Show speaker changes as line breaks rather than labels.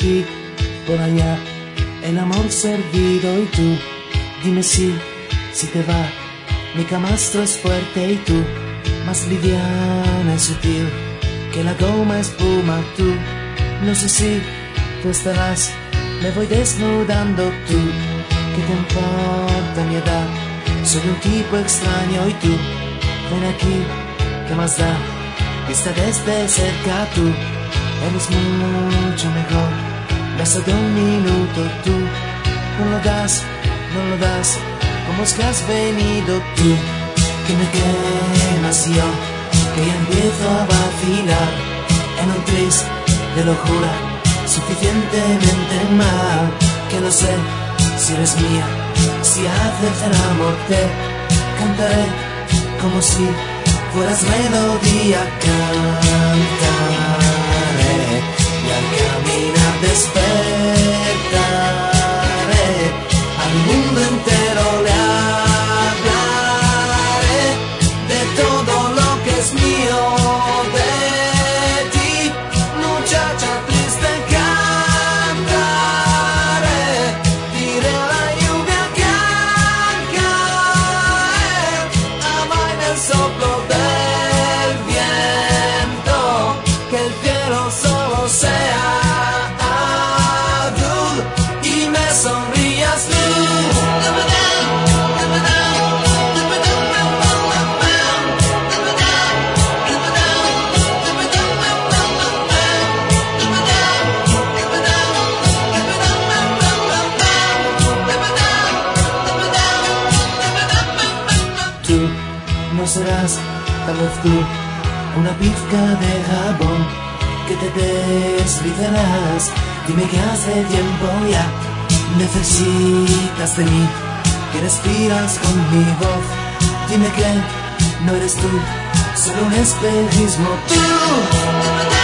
aquí, por allá, el amor servido y tú, dime si te va, mi camastro es fuerte y tú, más liviana y sutil, que la goma espuma tú, no sé si tú estarás, me voy desnudando tú, ¿qué te importa mi edad? Soy un tipo extraño y tú, ven aquí, ¿qué más da? Vista desde cerca tú, eres mucho mejor, beso de un minuto tú, no lo das, ¿cómo es que has venido tú? Que me quemas yo, que ya empiezo a vacilar, en un tris de locura, suficientemente mal, que no sé si eres mía, si haces el amor te cantaré como si fueras melodía, cantaré y al caminar despertaré, al mundo entero le hablaré de todo lo que es mío, de ti, muchacha triste cantaré, diré a la lluvia que al caer amaina el soplo del viento, que el cielo solo sea azul y me sonrías tú. Tú no serás, tal vez tú, una pizca de jabón que te deslizarás. Dime que hace tiempo ya necesitas de mí, que respiras con mi voz. Dime que no eres tú, solo un espejismo tú.